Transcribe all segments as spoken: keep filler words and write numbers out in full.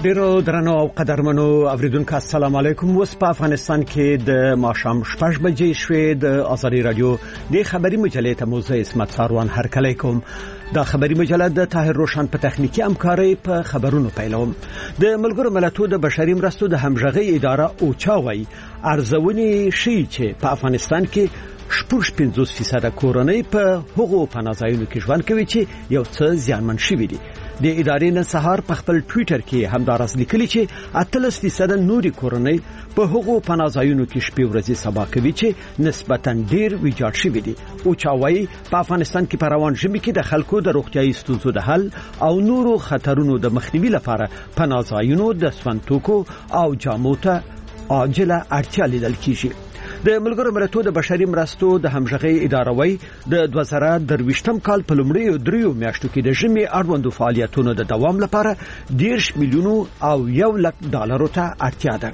ډیرو درنو او قدرمنو اوریدونکو السلام علیکم. اوس په افغانستان کې د ماښام شپږ بجې شوې. د آزادي رادیو د خبري مجلې ته موزه اسمت ساروان هرکلی کوم. دا خبري مجله د طاهر روشن په تخنیکی همکاري په خبرونو پیلوم. د ملګرو ملتونو د بشري مرستو د همغږي اداره اوچاوي ارزونې شي چې په افغانستان کې شپږ پنځوس فیصد کورنۍ په هغو پناهځایونو کې ژوند کوي چې یو څه زیانمن شوي دي. د ادارې نن سهار په خپل ټوئیټر کې همدارس لیکلي چې اتلس فیصد نوري کورنۍ په هغو پناهځایونو کې شپې ورځې سبا کوي چې نسبتاً ډیر ویجاړ شوي دي. او چاوي په افغانستان کې په روان ژمي کې د خلکو د روغتیايي ستونزو د حل او نورو خطرونو د مخنیوي لپاره پناهځایونو د سپنتوکو او جامو ته عاجله اړتیا لیدل کیږي. د ملګرو ملتونو د بشري مرستو د همغږي اداره وای د دوه زره درویشتم کال په لومړیو دریو میاشتو کې د ژمي اړوندو فعالیتونو د دوام لپاره دیرش میلیونو او یو لک ډالرو ته اړتیا ده.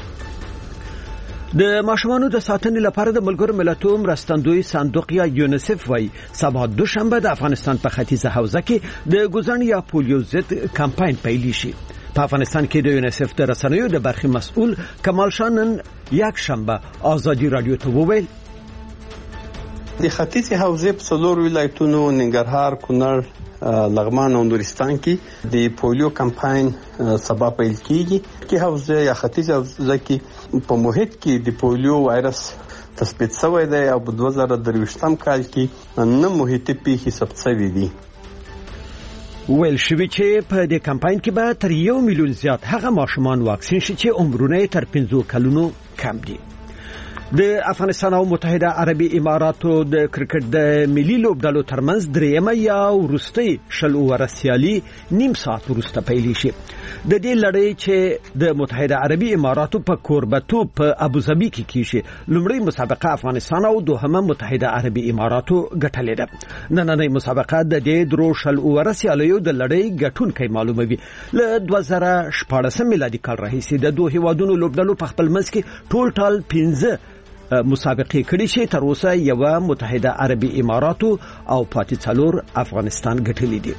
د ماشومانو د ساتنې لپاره د ملګرو ملتونو مرستندوی صندوق یا یونیسف وای سبا دوشنبه د افغانستان په ختیځه حوزه کې د ګوزن یا پولیو ضد کمپاین پیل شي. په افغانستان کې د یونیسف د رسنیو د برخې مسؤل کمال شانن یک شنبه آزادي رادیو ته وویل د ختیځې حوزې په څلور ولایتونو ننګرهار، کونړ، لغمان او نورستان کې د پولیو کمپاین سبا پیل کیږي. کې حوزه یا ختیځې حوزه کې په محیط کې د پولیو وایرس تثبیت شوی دی او په دوه زره درویشتم کال کې نه محیطي پیښې ثبت شوي دي. ویل شوی چې په دې کمپاین کې به تر یو میلیون زیات هغه ماشومان واکسین شي چې عمرونه تر پنځو کلونو کم دي. د افغانستان او متحده عربي اماراتو د کرکټ د ملي لوبډلو ترمنځ دریمه یا وروستۍ شل اووره سیالي نیم ساعت وروسته پیل شي. د دې لړۍ چې د متحده عربي اماراتو په کوربتوب په ابوظبي کې کیږي لومړی مسابقه افغانستان او دوهمه متحده عربي اماراتو ګټلې ده. نننۍ مسابقه د دې درو شل اووره سیالیو د لړۍ ګټونکي معلوموي. له دوه زره شپاړسم میلادي کال راهیسې د دوه هیوادونو لوبډلو په خپل منځ کې ټول ټال پنځه مسابقې کړي چې تر اوسه یو متحده عربي اماراتو او پاتې څلور افغانستان ګټلې دي.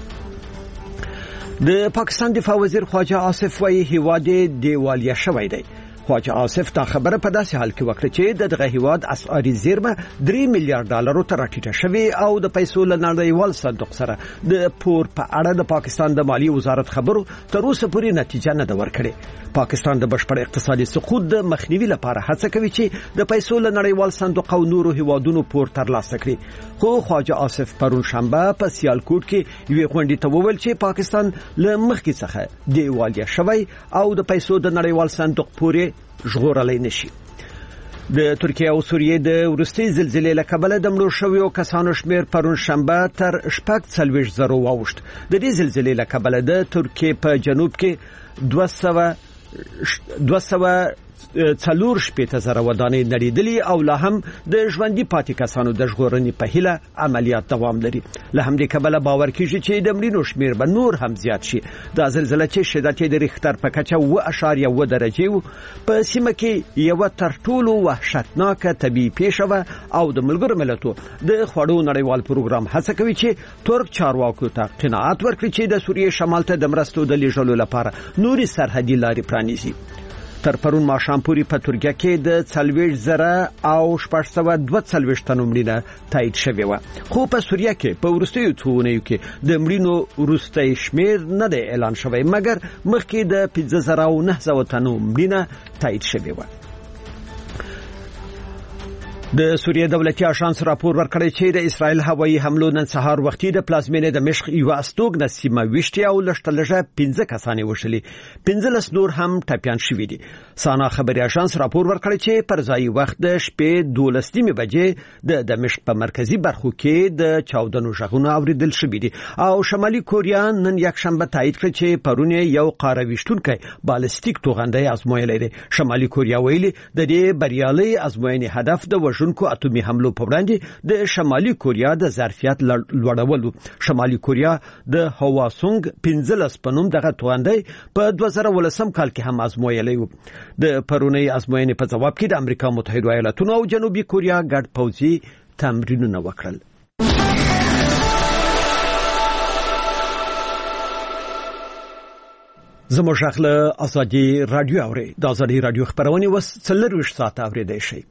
د پاکستان دفاع وزیر خواجه آصف وایي هیواد دیوالیه شوی دی. خواجه آصف دا خبره په داسې حال کې وکړه چې دغه هیواد اسعاري زیرمه درې میلیارډ ډالرو ته راټیټه شوې او د پیسو له نړیوال صندوق سره د پور په اړه د پاکستان د مالی وزارت خبرو تر اوسه پورې نتیجه نه ده ورکړې. پاکستان د بشپړ اقتصادي سقوط د مخنیوي لپاره هڅه کوي چې د پیسو له نړیوال صندوق او نورو هیوادونو پور ترلاسه کړي. خو خواجه آصف پرون شنبه په سیالکوټ کې یوې غونډې ته وویل چې پاکستان له مخکې څخه دیوالیه شوی او د پیسو د نړیوال صندوق پورې ژغورلای نشي. د ترکیه او سوریې د ورستي زلزلې له کبله د مړو شویو کسانو شمیر پرون شنبه تر شپږ څلوېښت زره واوښت. د دې زلزلې له کبله د ترکیې په جنوب کې دوه سوه دوه سوه څلور شپېته زره ودانۍ نړېدلې او لا هم د ژوندي پاتې کسانو د ژغورنې په هیله عملیات دوام لري. له همدې کبله باور کیږي چې د مړینو شمیر به نور هم زیات شي. دا زلزله چې شدت یې د ریختر په کچه اوه اعشاریه اوه درجې و په سیمه کې یوه تر ټولو وحشتناکه طبیعي پیښه وه او د ملګرو ملتونو د خوړو نړیوال پروګرام هڅه کوي چې ترک چارواکو ته قناعت ورکړي چې د سوریې شمال ته د مرستو د لیږلو لپاره نوري سرحدي لارې پرانیزي. تر پرون ماښام پورې په ترکیه کې د څلوېښت زره او شپږ سوه دوه څلوېښت تنو مړینه تایید شوې وه. خو په سوریه کې په وروستیو څو اونیو کې د مړینو وروستی شمیر نه دی اعلان شوی مګر مخکې د پنځه زره او نهه سوه تنو مړینه تایید شوې وه. د سوریې دولتي آژانس راپور ورکړی چې د اسرائیل هوایي حملو نن سهار وختي د پلازمینې د مشق یوه استوګنه سیمه ویشتې او لږ تر لږه پنځه کسان یې وشلي. پنځلس نور هم ټپیان شوي دي. سانا خبري آژانس راپور ورکړی چې پر ځایي وخت د شپې دولس نیمې بجې د دمشق په مرکزي برخو کې د چاودنو غږونه اوریدل شوي دي او شمالي کوریا نن یکشنبه تایید کړ چې پرون یو قاره ویشتونکی بالستیک توغندی ازمویلی دی. شمالي کوریا ویلي د دې بریالي ازموینې هدف د وژونکو اتومي حملو په وړاندې د شمالي کوریا د ظرفیت لوړول. شمالي کوریا د هواسونګ پنځلس په نوم دغه توغندی په دوه زره ولسم کال کې هم ازمویلی و. د پرونی ازموینې په جواب کې د امریکا متحده ایالاتونو او جنوبي کوریا ګډ پوځي تمرینونه وکړل. زموږ غږ ازادي رادیو اوري د ازادي رادیو خبرونه وس څلرويشت ساعت اوریدای شي.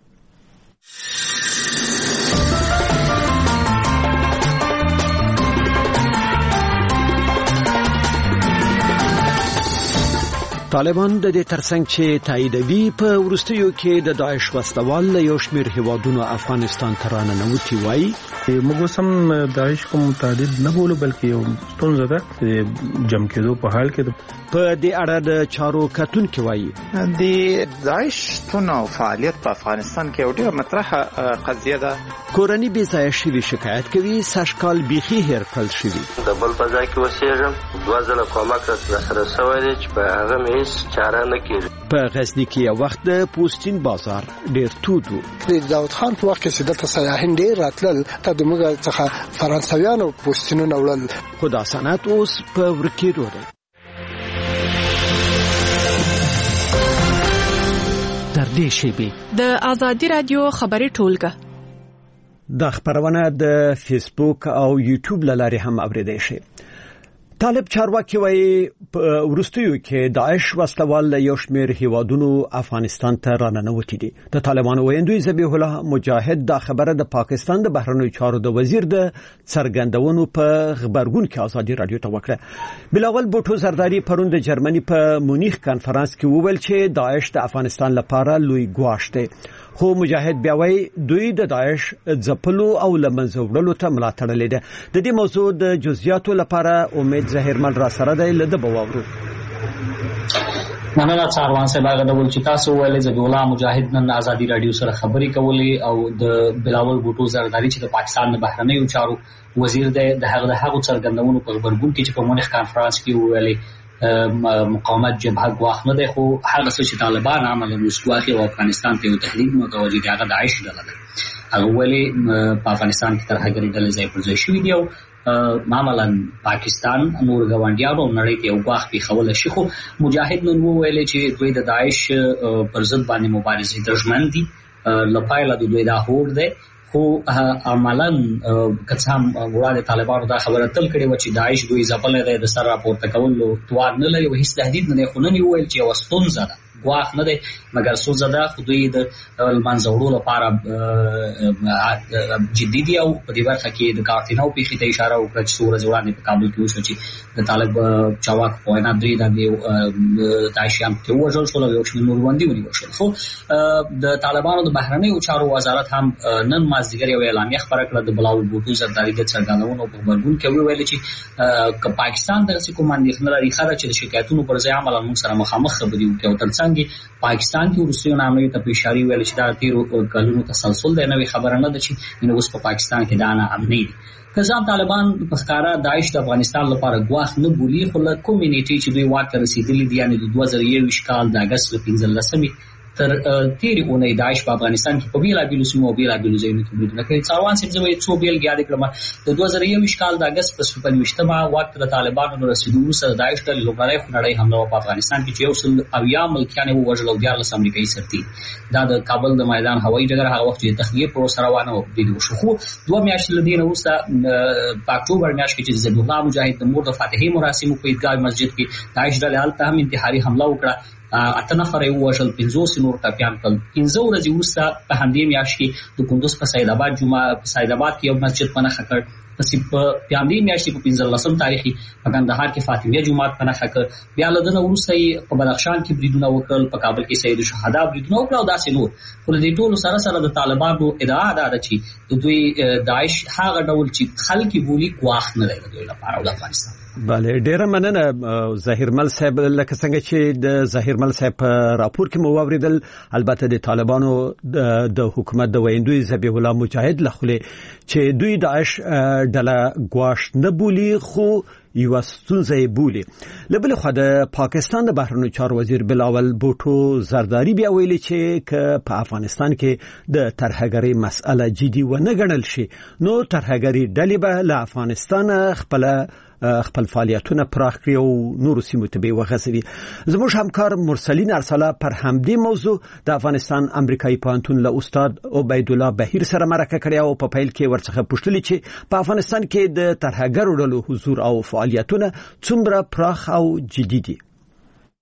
طالبان د دې ترڅنګ چې تاییدوي په ورستیو کې د داعش وسلوال له یو شمېر هیوادونو افغانستان ته راننوتي وایي موږ سم داعش کوم متعدد نه بولو بلکې یو ستونزه ده جمع کېدو په حال کې په دې اړه د چارو کتونکو وایي د داعش تونو فعالیت په افغانستان کې یو ډېر مطرحه قضیه ده. کورنۍ بې ځایه شوي شکایت کوي سږکال بیخي هیر کړل شوي د بل په ځای کې اوسېږم دوه ځله کومک راسره شوی دی چې په هغه مې هېڅ چاره نه کېږي. په غزني کې یو وخت د پوسټین بازار ډېر تود و. د داود خان په وخت کې چې دلته سیاحین ډېر راتلل ته د موږ څخه فرانسویانو پوسټینونه وړل خو دا صنعت اوس په ورکېدو دی. تر دې شیبې د ازادي رادیو خبري ټولګه د خبرونه د فیسبوک او یوټیوب لاري هم اوریدای شي. طالب چارواکي وایي په ورستیو کې داعش وسلوال له یو شمېر هیوادونو افغانستان ته راننوتي دي. د طالبانو ویندوی ذبیح الله مجاهد دا خبره د پاکستان د بهرنیو چارو د وزیر د څرګندونو په خبرګون کې ازادي رادیو ته وکړه. بلاول بوټو زرداری پرون د جرمني په مونیخ کانفرنس کې وویل چې داعش د افغانستان لپاره لوی ګواښ دی. خو مجاهد بیا وایي دوی د داعش ځپلو او لمنځه وړلو ته ملاتړ لیده. د دې موضوع د جزئیاتو لپاره امید ظاهرمل را سره دی لده بواورو. مننه څاروان صاحب هغه ډول چې تاسو ویلې ذبیح الله مجاهد نن ازادي رادیو سره خبرې کولې او د بلاول بوټو زرداری چې د پاکستان د بهرنیو چارو وزیر دی د هغه د هغو څرګندونو په خبرګون کې چې په مونیخ کانفرنس کې ویلې مقاومت جبهه غواخ نه دی خو هغه څه چې طالبان عملاً وسواخي او افغانستان ته یو تهدید متوجه دي هغه داعش ډله ده. هغه ولې په افغانستان کې ترهګري ډلې ځای پر ځای شوې دي او معمولاً پاکستان نور غونډیانو نړۍ ته یو غواخ پیښول شي. خو مجاهد نن وویل چې دوی د داعش پر ضد باندې مبارزې درژمن دي لپاره د دوی دا هوډ دی. خو عملاً کڅام وړاندې طالبانو دا خبره تل کړې و چې داعش دوی ځپلې ده د سر راپورته کولو توان نه لري او هیڅ تهدید نه دی. خو نن ویل چې یو ستونزه ده غواخ نه دی مګر ستونزه ده خو دوی د لمنځه وړلو لپاره جدي دي او په دې برخه کې د کارتینو پیښې ته اشاره وکړه چې څو ورځې وړاندې په کابل کې وشو چې د طالب چاواک په وینا درې د داعشیان کې وژل شول او یو شمېر نور ژوندي ونیول شول. خو د طالبانو د بهرنیو چارو وزارت هم نن مازدیګر یو اعلامیه خپره کړه د بلاول بوټو زرداری د څرګندونو په خبرګون کې ویل چې که پاکستان دغسې کوم اندېښنه لري ښه ده چې د شکایتونو پر ځای عملاً موږ سره مخامخ خبرې وکړي او ترڅنګ پاکستان کې وروستیو نامې ته په اشاره ویل چې دا تیرو کلونو تسلسل دی نوې خبره نه ده چې اوس په پاکستان کې دا نه امني دي. که ځان طالبان په ښکاره داعش د افغانستان لپاره ګواښ نه بولي خو له کومینټي چې دوی واک ته رسېدلي دي یعنې د دوه زره یوویشت کال د اګست له پنځلسمې تر تیرې اونۍ داعش په افغانستان کې په بېلابېلو سیمو او بېلابېلو ځایونو کې بریدونه کوي. څاروان صاحب زه به څو بېلګې یادې کړم. د دوه زره یوویشت کال د اګست په شپږویشتمه واک ته د طالبانو له رسېدو وروسته د داعش ډلې لومړنۍ خونړۍ حمله وه په افغانستان کې چې یو سل اویا ملکیان یې ووژل او دیارلس امریکایي سرتېري. دا د کابل د میدان هوایي ډګر هغه وخت چې د تخلیې پروسه روانه وه برید وشو. خو دوه میاشتې له دې نه وروسته په اکتوبر میاشت کې چې ذبیح الله مجاهد د مور د فاتحې مراسمو په عیدګاه مسجد کې داعش ډلې هلته هم انتحاري حمله وکړه. اته نفر یې ووژل پنځوس نور ټپیان کړل. پنځه ورځې وروسته په همدې میاشت کې د کندوز په سید آباد جمعه په سید آباد کې یو مسجد په نښه کړ. پسې په همدې میاشت کې په پنځلسم تاریخ په کندهار کې فاطمیه جومات په نښه کړ. بیا له دې نه وروسته یې په بدخشان کې بریدونه وکړل، په کابل کې سید الشهدا بریدونه وکړل او داسې نور. خو د دې ټولو سره سره د طالبانو ادعا دا ده چې د دوی داعش هغه ډول چې خلک بولي ګواښ نه دی د دوی لپاره او د افغانستان. بله ډیره مننه ظاهرمل صاحب. لکه څنګه چې د ظاهرمل صاحب په راپور کې مو واوریدل، البته د طالبانو د حکومت د ویندوی ذبیح الله مجاهد لخوا چې دوی داعش ډله ګواښ نه بولي خو یو ستونزه بولي. لبل خو د پاکستان د بهرنیو چارو وزیر بلاول بوټو زرداری بیا ویلي چې که په افغانستان کې د ترهګرۍ مسأله جدي و نه ګڼل شي نو ترهګرۍ ډلې به له افغانستان خپل خپل فعالیتونه پراخ کړي او نور سیمو ته به وغځوي. زموږ همکار مرسلین ارسلا پر همدې موضوع د افغانستان امریکایي پوهنتون له استاد عبید الله بهیر سره مرکه کړې او په پیل کې ورڅخه پوښتلې چې په افغانستان کې د ترهګرو ډلو حضور او فعالیتونه څومره پراخ او جدي دي.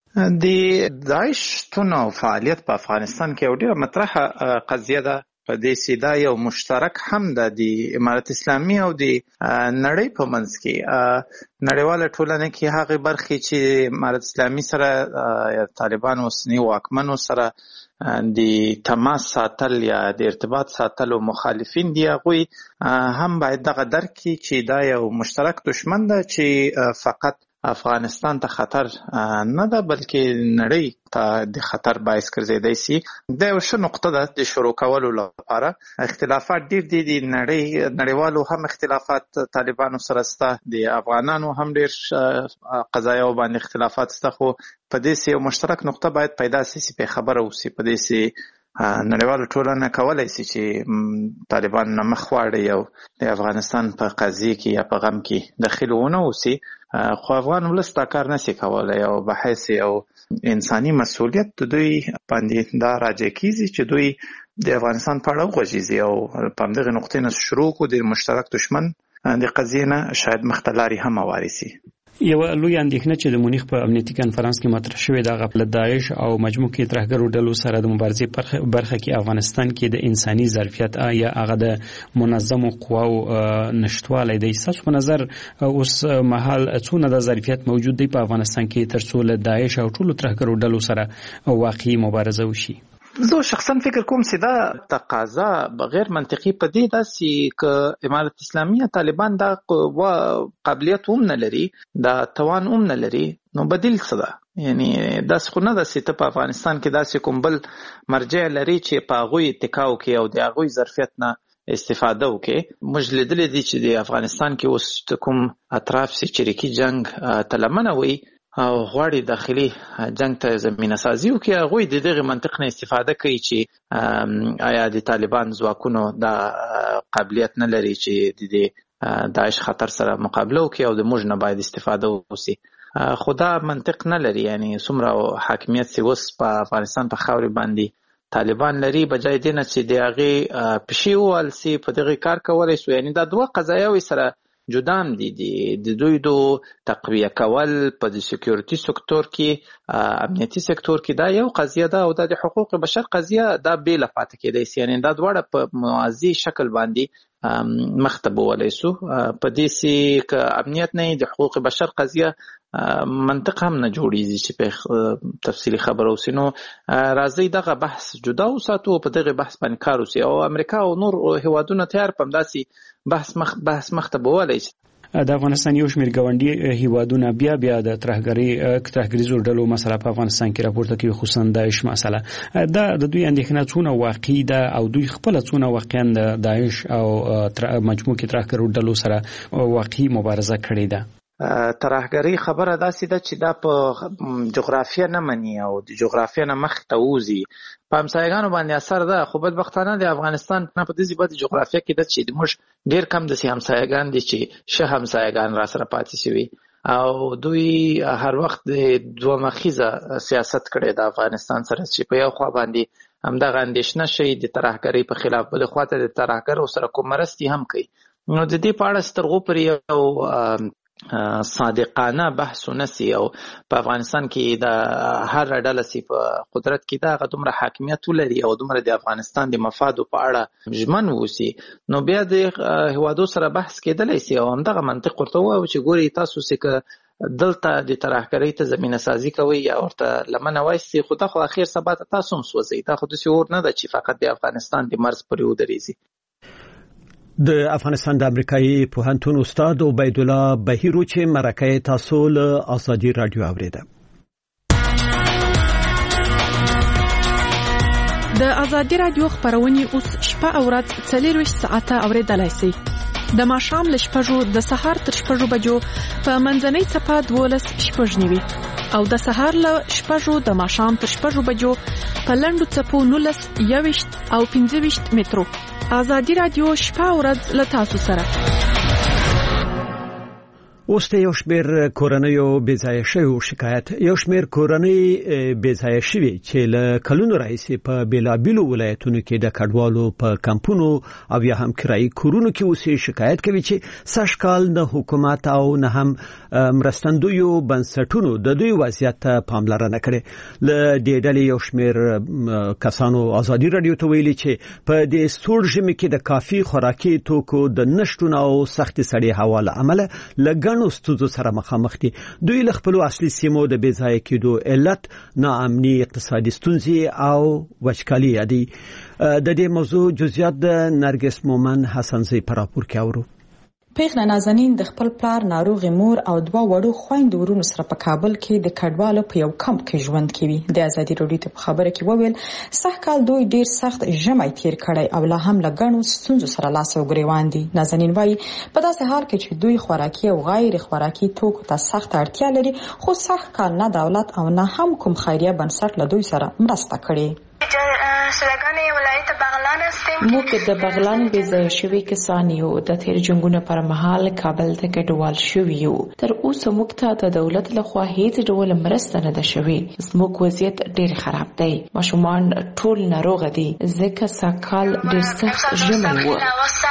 د داعش شتون او فعالیت په افغانستان کې یو ډېره مطرحه قضیه ده. په دې سیدا یو مشترک هم د امارت اسلامي او د نړۍ په منځ کې نړیواله ټولنه کې هغه برخې چې امارت اسلامي سره طالبان اوسنی واکمنو سره د تماس ساتل یا د ارتباط ساتل او مخالفین دي هغه هم باید دغه درک کړي چې دا یو مشترک دشمن ده چې فقط افغانستان ته خطر نه ده بلکې نړۍ ته د خطر باعث ګرځیدای شي. دا یو ښه نقطه ده د شروع کولو لپاره. اختلافات ډېر دي د نړۍ نړیوالو هم اختلافات طالبانو سره شته، د افغانانو هم ډېر قضایاو باندې اختلافات شته، خو په دې یو مشترک نقطه باید پیدا شي چې په خبره اوسي. په دې نړیواله ټولنه کولای شي چې طالبان نه مخ واړي او د افغانستان په قضیه کې یا په غم کې دخیل ونه اوسي، خو افغان ولس دا کار نشي کولای او بحث او انساني مسؤلیت د دوی باندې دا راځي کیږي چې دوی د افغانستان په اړه وغږیږي او په همدغه نقطې نه شروع کو د مشترک دشمن د قضیې نه شاید مختلاري هم وارسي. یو لوی اندېښنه چې د مونیخ په امنیتي کانفرنس کې مطرح شوې ده هغه د داعش او مجموعي ترهګرو ډلو سره د مبارزې برخه کې افغانستان کې د انساني ظرفیت یا هغه د منظمو قواو نشټوالی دی. ستاسو په نظر اوس مهال څونه د ظرفیت موجود دی په افغانستان کې ترڅو له داعش او ټولو ترهګرو ډلو سره واقعي مبارزه وشي؟ زه شخصا فکر کوم چې دا تقاضا بغیر منطقي په دې ده چې که امارت اسلامي طالبان دا قابلیت هم نه لري، دا توان هم نه لري، نو بدیل څه ده؟ یعنی داسې خو نه ده چې ته په افغانستان کې داسې کوم بل مرجع لري چې په هغوی اتکا وکړي او د هغوی ظرفیت نه استفاده وکړي. موږ لیدلی دي چې د افغانستان کې اوس کوم اطراف چې چریکي جنگ ته لمنه وي او غواړي داخلي جنگ ته زمینه سازي وکړي، هغوی د دغه منطق نه استفاده کوي چې آیا د طالبان ځواکونو دا قابلیت نه لري چې د داعش خطر سره مقابله وکړي او د موږ نه باید استفاده وسي. خو دا منطق نه لري. یعنی څومره حاکمیت چې اوس په افغانستان په خاورې باندې طالبان لري، بجای دې نه چې د هغې پښې ووهل سي په دغه کار کولی سو. یعنی دا دوه قضایاوې سره جدام دي. د دوی دو تقویه کول په د سکیورټي سکتور کې، امنیتي سکتور کې دا یو قضیه ده او د حقوق بشر قضیه دا بیل پاتې کېدای شي. یعنی دا دواړه په موازی شکل باندې مخته بولی سو. په دې سي که امنیت نه د حقوق بشر قضیه منطق هم نه جوړیږي چې په تفصیلی خبره اوسي. نو راځي دغه بحث جدا وساتو، په دغه بحث باندې کار وسي او امریکا او نور هیوادونه تیار په همداسې بحث مخ بحث مخته بولی شي. د افغانستان یو شمېر ګاونډي هیوادونه بیا بیا د ترهګرۍ ترهګریزو ډلو مسله په افغانستان کې راپورته کوي، خصوصا داعش مسله. دا د دوی اندېښنه څونه واقعي ده او دوی خپله څونه واقعا د داعش او مجموعي ترهګرو ډلو سره واقعي مبارزه کړې ده؟ ترهګرۍ خبره داسې ده چې دا په جغرافیه نه مني او د جغرافیه نه مخته وځي، په همسایګانو باندې اثر ده. خو بدبختانه د افغانستان په دې بده جغرافیه کې ده چې موږ ډېر کم داسې همسایګان دي چې ښه همسایګان را سره پاتې شوي او دوی هر وخت د دوه مخیزه سیاست کړی د افغانستان سره چې په یو خوا باندې همدغه اندېښنه شي د ترهګرۍ په خلاف، بلې خوا ته د ترهګرو سره کوم مرستې هم کوي. نو د دې په اړه سترغو پر یو صادقانه بحث ونسي او په افغانستان کې د هر ډله سي په قدرت کې دا دومره حاکمیت ولري او دومره د افغانستان د مفادو په اړه ژمن ووسي، نو بیا د هیوادو سره بحث کېدلی سي او همدغه منطق ورته ووایو چې ګوري تاسو سي که دلته د ترهګرۍ ته زمینه سازي کوي یا ورته لمنه وایسي، خو دا خو اخر سبا ته تاسو هم سوځئ. دا خو داسې اور نه ده چې فقط د افغانستان د مرز پورې ودرېږي. د افغانستان د امریکایي پوهنتون استاد عبید الله بهیرو چې مرکه تاسو له آزادي رادیو اوریده. د آزادي رادیو خبرونه اوس شپه او ورځ څلور ساعته اوریدلای شئ. د ماښام له شپږو د سهار تر شپږو بجو په منځنۍ څپه دولس شپږ نیوي او د سهار له شپږو د ماښام تر شپږو بجو په لنډو څپو نولس یوویشت او پنځه ویشت مترو. آزادي رادیو شپه او ورځ له تاسو سره. اوس ته یو شمېر کورنیو بېځایه شویو شکایت یو شمېر کورنۍ بېځایه شوي چې له کلونو راهیسې په بېلابېلو ولایتونو کې د کډوالو په کمپونو او یا هم کرایي کورونو کې اوسې شکایت کوي چې سږ کال نه حکومت او نه هم مرستندویو بنسټونو د دوی وضعیت ته پاملرنه کړې. له دې ډلې یو شمېر کسانو ازادي راډیو ته ویلي چې په دې سوړ ژمي کې د کافي خوراکي توکو د نشتون او سختې سړې هوا له امله له نو ستونزو سره مخامخ دي. دوی له خپل اصلي سیمو د بېځایه کېدو علت ناامني، اقتصادي ستونزې او وچکالي دي. د دې موضوع جزئیات د نرګس مومن حسنزی په راپور کې اورو. پیغله نازنین د خپل پلار ناروغ مور او دوه وړو خويندو ورونو سره په کابل کې د کډوالو په یو کمپ کې ژوند کوي. د ازادي راډیو ته په خبره کې وویل سږ کال دوی ډیر سخت ژمی تیر کړی او لا هم لګڼو ستونزو سره لاس او ګریوان دي. نازنین وايي په داسې حال کې چې دوی خوراکي او غیر خوراکي توکو ته سخت اړتیا لري، خو سږ کال نه دولت او نه هم کوم خیریه بنسټ له دوی سره مرسته کړي. موږ د بغلان بېځایه شوي کسان یو. د تیر جنګونو پر مهال کابل ته کډوال شوي یو. تر اوسه موږ ته د دولت لخوا هیڅ ډول مرسته نه ده شوې. زموږ وضعیت ډیر خراب دی. ماشومان ټول ناروغ دي ځکه سږکال ډیر سخت ژمی و.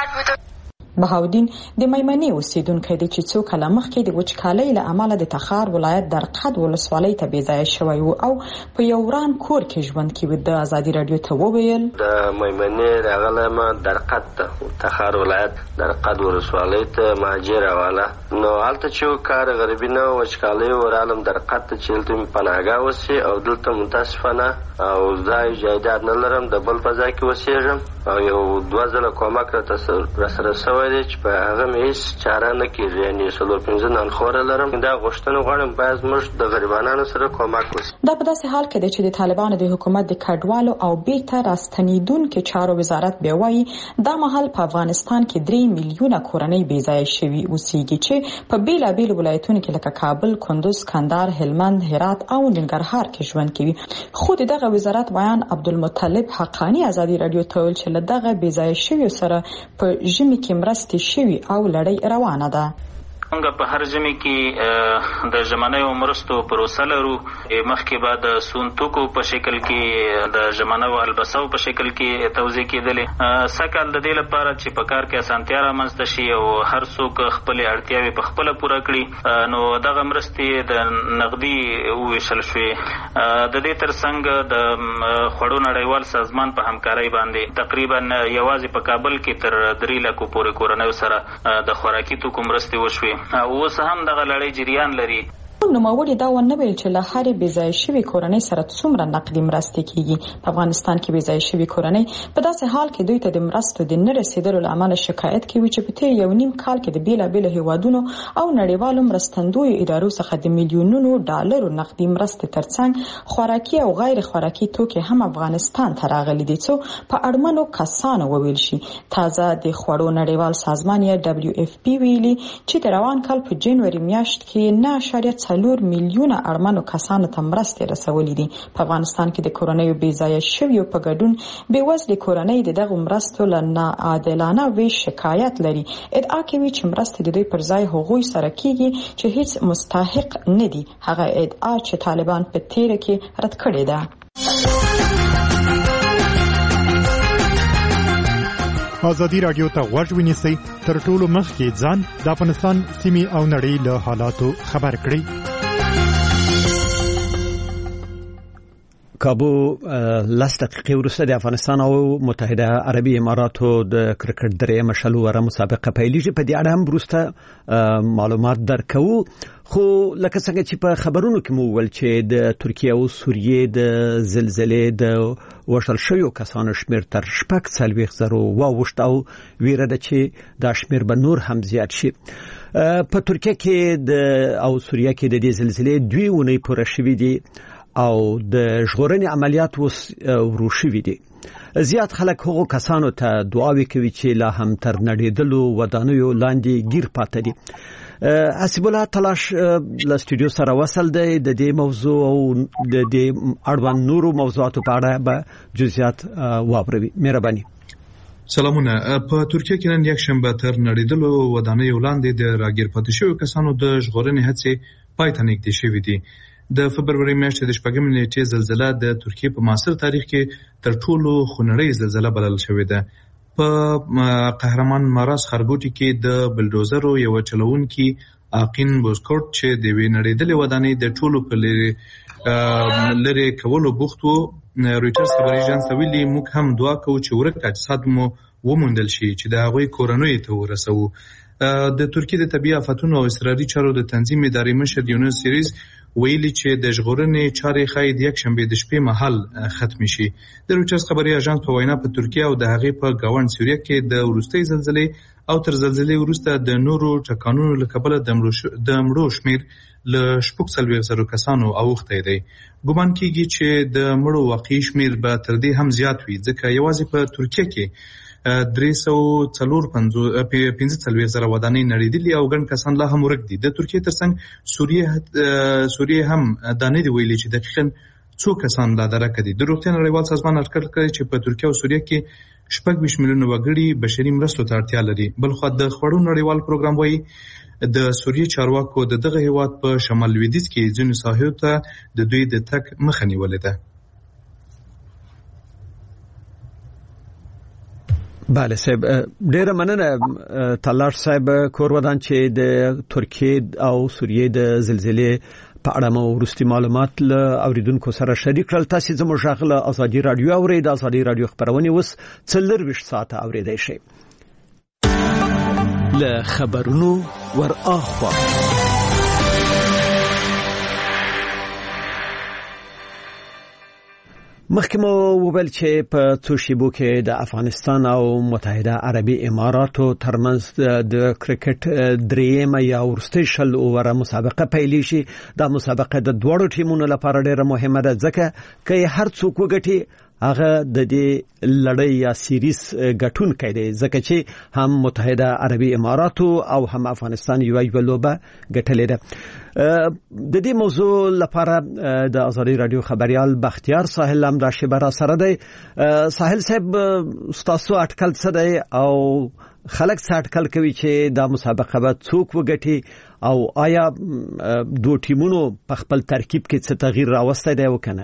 بهاودین د میمنې اوسیدونکی دی چې څو کاله مخکې د وچکالۍ له امله د تخار ولایت درقد ولسوالۍ ته بېځایه شوی و او په یو وران کور کې ژوند کوي. د ازادي راډیو ته وویل د میمنې راغلم درقد ته تخار ولایت درقد ولسوالۍ ته مهاجر واله نو هلته چې کار غریبي نه وچکالۍ ورالم درقد ته چې هلته مې پناهګاه وسي او دلته متاسفانه او ځای جایداد نه لرم، د بل په ځای کې اوسېږم او یو دوه ځله کومک راسره سوی دی چې په هغه مې هېڅ چاره نه کېږي. یعنې څلور پنځه نانخوره لرم. دا غوښتنه غواړم باید موږ د غریبانو سره کومک وشي. دا په داسې حال کې دی چې د طالبانو د حکومت د کډوالو او بیرته راستنیدونکو چارو وزارت بیا وایي دا مهال په افغانستان کې درې میلیونه کورنۍ بېځایه شوي اوسېږي چې په بېلابېلو ولایتونو کې لکه کابل، کندوز، کندهار، هلمند، هرات او ننګرهار کې ژوند کوي. خو د دغه وزارت بیان عبدالمطلب حقانی ازادي راډیو ته ویل چې له دغه بېځایه شویو سره په ژمي کې مرستې شوي او لړۍ روانه ده. موږ په هر ژمي کې د ژمنیو مرستو پروسه لرو. مخکې به د سون توکو په شکل کې د ژمنیو البسو په شکل کې توزیع کېدلې. سږکال د دې لپاره چې په کار کې اسانتیا رامنځته شي او هر څوک خپلې اړتیاوې په خپله پوره کړي نو دغه مرستې د نغدي وویشل شوې. د دې ترڅنګ د خوړو نړیوال سازمان په همکارۍ باندې تقریبا یوازې په کابل کې تر درې لکو پورې کورنیو سره د خوراکي توکو مرستې وشوې. اوس هم دغه لړۍ جریان لري. نوموړي دا ونه ویل چې له هرې بېځایه شوې کورنۍ سره څومره نقدي مرستې کیږي. په افغانستان کې بېځایه شوې کورنۍ په داسې حال کې دوی ته د مرستو د نه رسیدلو له امله شکایت کوي چې په تیر یو نیم کال کې د بېلابېلو هیوادونو او نړیوالو مرستندویو ادارو څخه د میلیونونو ډالرو نقدي مرستې ترڅنګ خوراکي او غیر خوراکي توکي هم افغانستان ته راغلي دي څو په اړمنو کسانو وویل شي. تازه د خوړو نړیوال سازمان یا دبلیو اف پی ویلي چې د روان کال په جنوري میاشت کې نه اشاریه څلور میلیونه اړمنو کسانو ته مرستې رسولې دي. په افغانستان کې د کورنیو بېځایه شویو په ګډون بېوزلې کورنۍ د دغو مرستو له ناعادلانه ویش شکایت لري. ادعا کوي چې مرستې د دوی پر ځای هغوی سره کیږي چې هیڅ مستحق نه دي. هغه ادعا چې طالبان په تیره کې رد کړې ده. ازادي راډیو ته غوږ ونیسئ تر ټولو مخکې ځان د افغانستان سیمې او نړۍ له حالاتو خبر کړئ. کابو لس دقیقې وروسته د افغانستان او متحده عربي اماراتو د کرکټ درېیمه شلوره مسابقه پیلېږي. په دې اړه هم وروسته معلومات درکوو. خو لکه څنګه چې په خبرونو کې مو وویل چې د ترکیه او سوریې د زلزلې د وژل شویو کسانو شمېر تر شپږ څلوېښت زرو واوښت او ویره ده چې دا شمېر به نور هم زیات شي. په ترکیه کې د او سوریه کې د دې زلزلې دوی اونۍ پوره شوي دي او د ژغورنې عملیات اوس ورو شوي دي. زیات خلک هغو کسانو ته دعاوې کوي چې لا هم تر نړېدلو ودانیو لاندې گیر پاتې دي. حسیب الله تلاش له سټوډیو سره وصل دی. د دې موضوع او د دې اړوند نورو موضوعاتو په اړه به جزئیات واوروي. مهرباني. سلامونه. په ترکیه کې نن یک شنبه تر نړیدلو ودانیو وړاندې د راګیر پاتې شویو کسانو د ژغورنې هڅې پای ته نږدې شوې دي. د فبروري میاشتې د شپږمې نیټې زلزله د ترکیې په معاصر تاریخ کې تر ټولو خونړۍ زلزله بلل شوې ده. په قهرمان ماراس ښارګوټي کې د بلډوزرو یو چلوونکي آقین بوزکورټ چې د یوې نړیدلې ودانۍ د ټولو په لرې لرې کولو بوخت و، رویټرز خبري اژانس ته ویلي موږ هم دعا کوو چې ورک اجساد مو وموندل شي چې د هغوی کورنیو ته ورسوو. د ترکیې د طبیعي آفتونو او اضطراري چارو د تنظیم ادارې مشر یونس سیریز ویلي چې د ژغورنې چارې ښایي د یکشنبې د شپې مهال ختم شي. د رویټرز خبري اژانس په وینا په ترکیه او د هغې په ګاونډ سوریه کې د وروستۍ زلزلې او تر زلزلې وروسته د نورو ټکانونو له کبله د مړو شمېر له شپږ څلوېښت زرو کسانو اوښتی دی. ګومان کېږي چې د مړو واقعي شمېر به تر دې هم زیات وي، ځکه یوازې په ترکیه کې درې سوه څلور پنځه څلوېښت زره ودانۍ نړېدلي او ګڼ کسان لا هم ورک دي. د ترکیې ترڅنګ سوریه سوریه هم دا نه دي ویلي چې دقیقاً څو کسان لا درکه دي. د روغتیا نړیوال سازمان اټکل کوي چې په ترکیه او سوریه کې شپږ ویشت میلیونه وګړي بشري مرستو ته اړتیا لري. بلخوا د خوړو نړیوال پروګرام وایي د سوریې چارواکو د دغه هیواد په شمال لویدیځ کې ځینو ساحو ته د دوی د تګ مخه نیولې ده. بله صاحب، ډیره مننه تلاش صاحب کورودان چې د ترکیې او سوریې د زلزلې په اړه مو وروستي معلومات له اوریدونکو سره شریک کړل. تاسو زموږ غږ له ازادي رادیو اورئ. د ازادي رادیو خبرونه اوس څلورویشت ساعته اوریدای شئ. له خبرونو ور اخوا مخکې مو وویل چې په څو شیبو کې د افغانستان او متحده عربي اماراتو ترمنځ د کرکټ درېیمه یا وروستۍ شل اووره مسابقه پیلې شي. دا مسابقه د دواړو ټیمونو لپاره ډېره مهمه ده، ځکه که هر څوک وګټي هغه د دې لړۍ یا سیریز ګټونکی دی، ځکه چې هم متحده عربي اماراتو او هم افغانستان یو یو لوبه ګټلې ده. د دې موضوع لپاره د ازادي رادیو خبريال بختیار ساحل هم د شبره سره دی. ساحل صاحب، تاسو اټکل څه دی او خلک څه اټکل کوي چې دا مسابقه به څوک وګټي او آیا دوه ټیمونو په خپل ترکیب کې څه تغییر راوستی دی وکنه؟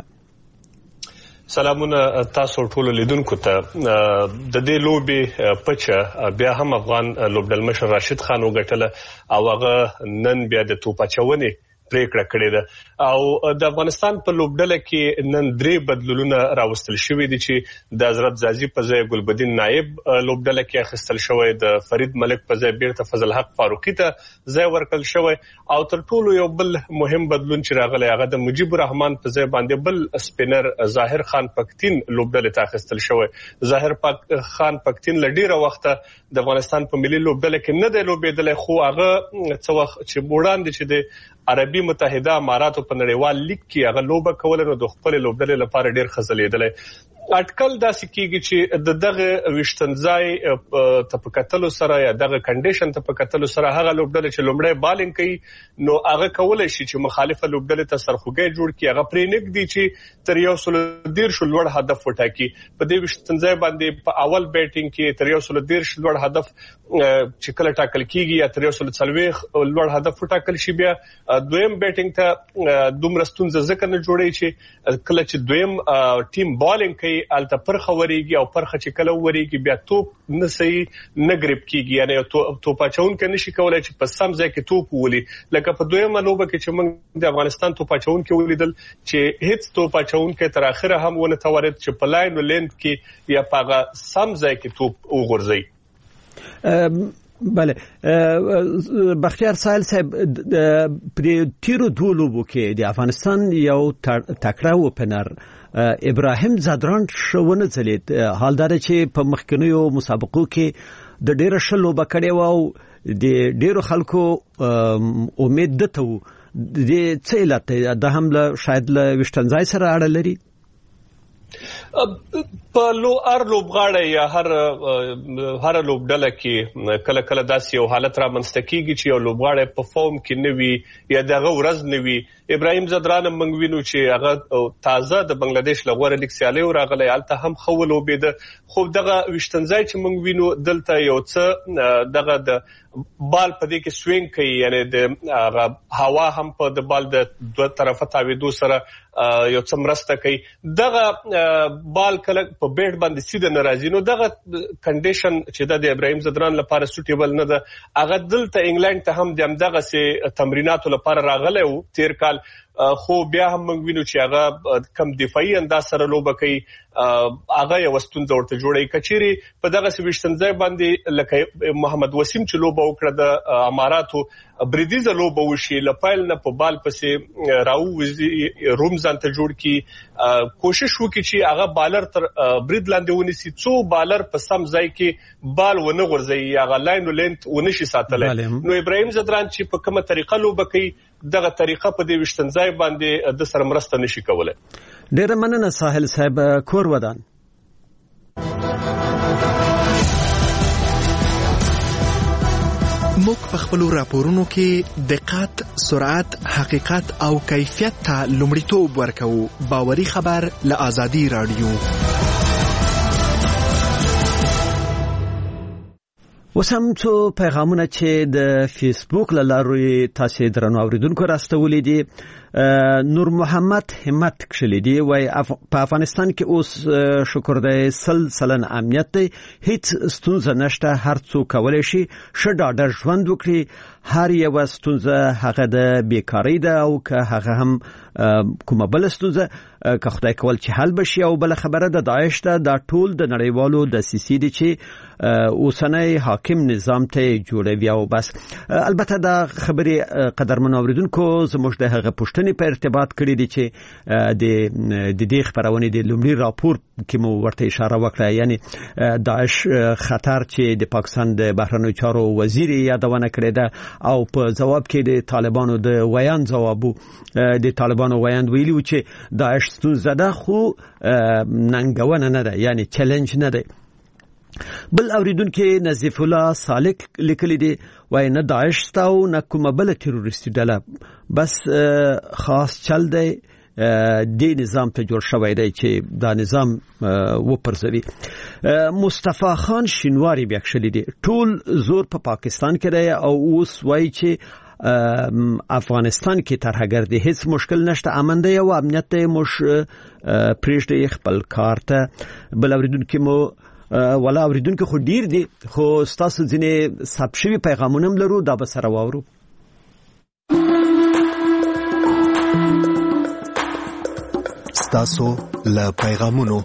سلامونه تاسو ټول لیدونکو ته. د دې لوبې پچه بیا هم افغان لوبډل مشر راشد خان وګټله او هغه نن بیا د توپچونې پریکړه کړې ده او د افغانستان په لوبډله کې نن درې بدلونونه راوستل شوې دي چې د حضرت زازي په ځای ګلبدین نائب لوبډله کې اخیستل شوی، د فرید ملک په ځای بیرته فضل حق فاروقي ته ځای ورکړل شوی او تر ټولو یو بل مهم بدلون چې راغلی هغه د مجيب الرحمن په ځای باندې بل سپینر ظاهر خان پکتین لوبډله ته اخیستل شوی. ظاهر خان پکتین لډیره وخت د افغانستان په ملي لوبډله کې نه دی لوبېدلی، خو هغه څه وخت چې وړاندې چې د عربي متحده اماراتو په نړیوال لیګ کې هغه لوبه کوله نو د خپل لوبډلې لپاره ډیر خزلېدلی. اټکل داسې کېږي چې د دغه وشتنځای ته په کتلو سره یا دغه کنډیشن ته په کتلو سره هغه لوبډلې چې لومړی بالینګ کوي نو هغه کولای شي چې مخالفه لوبډلې ته سرخوږی جوړ کړي، هغه پرې نږدې چې تر یو سل دیرش لوړ هدف وټاکي. په دې وشتنځای باندې په اول بیټینګ کې تر یو سل دیرش لوړ هدف چې کله ټاکل کېږي یا تر یو سل څلوېښت لوړ هدف وټاکل شي، بیا دویم بیټینګ ته دومره ستونزه ځکه نه جوړي چې کله چې دویم ټیم بالینګ کوي الته پرخه وریږي او پرخه چې کله وریږي بیا توپ نه صحیح نه گریپ کیږي، یعنی توپ اچون کې نشي کولای چې په سم ځای کې توپ ولي. لکه په دویمه لوبه کې چې موږ د افغانستان توپ اچون کې ولیدل چې هیڅ توپ اچون کې تر اخره هم ونه تورید چې په لاین ولند کې یا په سم ځای کې توپ وغورځي. بله بختیار ساحل صاحب، پر تیرو دوه لوبو کې د افغانستان یو تکړه اوپنر ابراهیم زادران شونه ځلید، حال دا چې په مخکنیو مسابقو کې د ډیره شلو بکړې و او د ډیرو خلکو امید دته و د څه علت د هم له شاید له وشتنځای سره اړه لري. په لو ار لوبغاړی یا هر هر لوبډله کې کله کله داسې یو حالت را منځته کیږي چې یو لوبغاړی په فورم کې نه وي یا دغه ورځ نه وي. ابراهیم ځدران موږ وینو چې هغه تازه د بنگلاديش له غوړه لیګ سیالي راغلی، هلته هم ښه ولوبېده، خو دغه ویشتنځای چې موږ وینو دلته یو څه دغه د بال په دې کې سوینګ کوي، یعنی د هوا هم په د بال د دوه طرفه تاویدو سره یو څه مرسته کوي. دغه بال کله په بیټ باندې سیده نه راځي، نو دغه کنډیشن چې د ابراهیم ځدران لپاره سوټیبل نه ده. هغه دلته انګلند ته هم د همدغه سي تمریناتو لپاره راغلی و تیر کال، خو بیا هم موږ وینو چې هغه کم دفاعي انداز سره لوبه کوي، هغه یو ستونزه ورته جوړوي. کچيري په دغه سويشتنځای باندې لکه محمد وسیم چې لوبه وکړه د اماراتو بریدیزه لوبه وشي، لپایل نه په بال پسې راو روم ځان ته جوړ کی، کوشش وکړي چې هغه بالر تر برید لاندې ونیسي، څو بالر په سم ځای کې بال ونه غورځي، هغه لاین لینت ونشي ساتلای. نو ابراهیم ځدران چې په کومه طریقه لوبه کوي، دغه طریقه په دې وشتنځای باندې د سره مرسته نشي کولای. ډېر مننه ساحل صاحب. کور ودان موږ په خپل راپورونو کې دقت، سرعت، حقیقت او کیفیت ته لومړیتوب ورکوو. باوري خبر له آزادي رادیو. اوس هم څو پیغامونه چې د فیسبوک له لارې تاسو درنو اوریدونکو راستولې دي. نور محمد همت کښلې دی، وای په افغانستان کې اوس شکر دی سل سلن امنیت دی، هیڅ ستونزه نشته، هر څوک کولای شي ښه ډاډه ژوند وکړي. هر یو ستونزه هغه د بیکاری ده او که هغه هم کومه بل ستونزه که خدای کول چې حل بشي. او بل خبره د داعش ده، دا ټول د نړیوالو د سیسي دي چې اوسنۍ حاکم نظام ته جوړوي. او بس البته دا خبرې قدرمن اوریدونکو زموږ د هغه پوښتنې په ارتباط کړې دي چې د د دې خبرونه د لومړي راپور کې مو ورته اشاره وکړه، یعنی داعش خطر چې د پاکستان د بهرنیو چارو وزیر یادونه کړې ده، او په جواب کې د طالبانو د ویان جوابو د طالبانو ویان ویلي چې داعش ستونزه ده خو ننګونه نه ده، یعنی چیلنج نه ده. بل اوریدونکو نظیف الله صالح لیکلی دی، وای نه داعش ستاو نه کومه بل تروریستي ډله، بس خاص چل دی د نظام ته جوړ شوی دی چې دا نظام وپرځوي. مصطفی خان شینواری بیا کښلی دی، ټول زور په پا پاکستان کې دی او اوس وای چې افغانستان کې ترهګردي هیڅ مشکل نشته، امن دی او امنیت دی، مش پریږدي خپل کار ته. بل اوریدونکو مو ولا اوریدونکو خو ډیر دي، خو تاسو ځینې ثبت شوي پیغامونه هم لرو، دا به سره واورو. تاسو له پیغامونو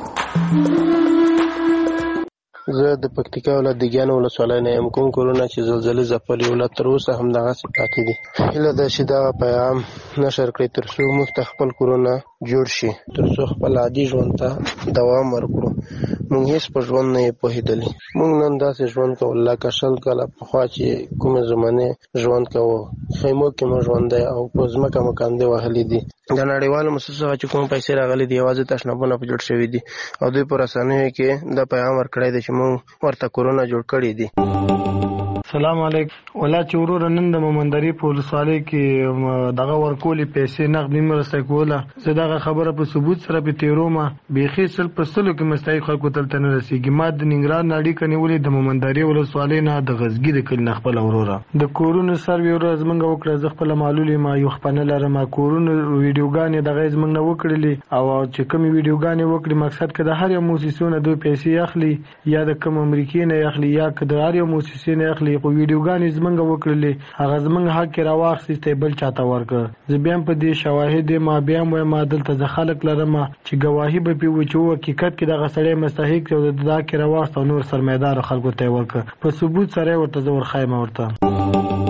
زه د پکتیکا ولایت د ګیان ولسوالۍ نه یم. کوم کورونه چې زلزلې ځپلي ولایت تر اوسه هم دغسې پاتې دي. هیله ده چې دغه پیغام نشر کړئ تر څو موږ ته خپل کورونه جوړ شي، تر څو خپل عادي ژوند ته دوام ورکړو. موږ هیڅ په ژوند نه یې پوهېدلي. موږ نن داسې ژوند کوو لکه شل کاله پخوا چې کومې زمانې ژوند کوو. خیمو کې مو ژوندی او په ځمکه مو کاندې وهلي دي. د نړیوالو موسسو څخه چې کوم پیسې راغلي دي یوازې تشنابونه په جوړ شوي دي او دوی په رسنیو کې دا پیغام ورکړی دی چې موږ ورته کورونه جوړ کړي دي. سلام علیکم. ولا چې ورور نن د مومندري په ولسوالۍ کې دغه ورکولې پیسې نقد مرسته کوله، زه دغه خبره په ثبوت سره په تیرومه بیخي سل په سلو کې مستحق خلکو تلته نه رسیږي. ما د ننګرهار نه اړیکه نیولې د مومندري ولسوالۍ نه د غزګي د کلي نه خپل وروره د کورونو سروې ورځ موږ وکړه. زه خپل معلومات ما یو خپنه لرم، کورونو ویډیوګانې دغه زمنګ نه وکړلې او چې کوم ویډیوګانې وکړي مقصد کده هر یو موسسونه دوی پیسې اخلي یا د کوم امریکای نه اخلي یا کده هر یو موسسې نه اخلي، خو ویډیوګانې زمنګ وکړلې هغه زمنګ حق کې راواخستې بل چاته ورکړ. زه بیا په دې شواهد ما بیا مې ما دلته ځ خلک لرم چې گواهی به پیو چې حقیقت کې دغه سړی مستحق او د دا کې راواخست او نور سرمایدار خلکو ته ورکړ. په ثبوت سره ورته زور خایمه ورته.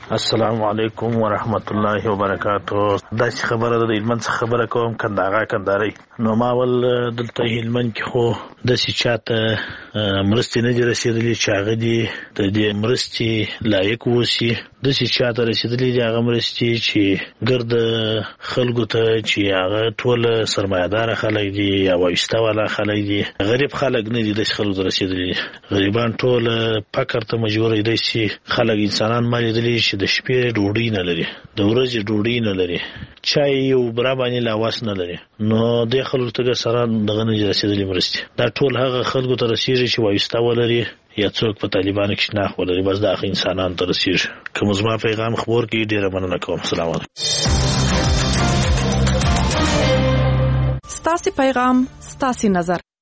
السلام علیکم ورحمت الله وبرکاتہ. دا خبره د هلمند خبره کوم کنداغه کنداري. نو ما ول دلته هلمند کې خو د سچاته مرستې نه دي رسیدلې چې هغه دي د دې مرستې لایق وسی. د سچاته رسیدلې دي هغه مرستې چې ګرد خلکو ته چې هغه ټول سرمایدار خلک دي یا وایسته والا خلک دي، غریب خلک نه دي د خلکو ته رسیدلې. غریبان ټول فقر ته مجبور دي چې خلک انسانان مالي دي چې د شپې ډوډۍ نه لري، د ورځې ډوډۍ نه لري، چای او برا باندې لاواس نه لري. نو د خلکو ته سره دغه نه رسیدلې مرستې دا ټول هغه خلکو ته رسیږي چې وایسته ولري یا څوک په طالبانو کې شناخت ولري، بس دا انسانان ته رسیږي. کوم زما پیغام خبر کې ډیره مننه کوم. السلام علیکم. ستاسو پیغام ستاسو نظر.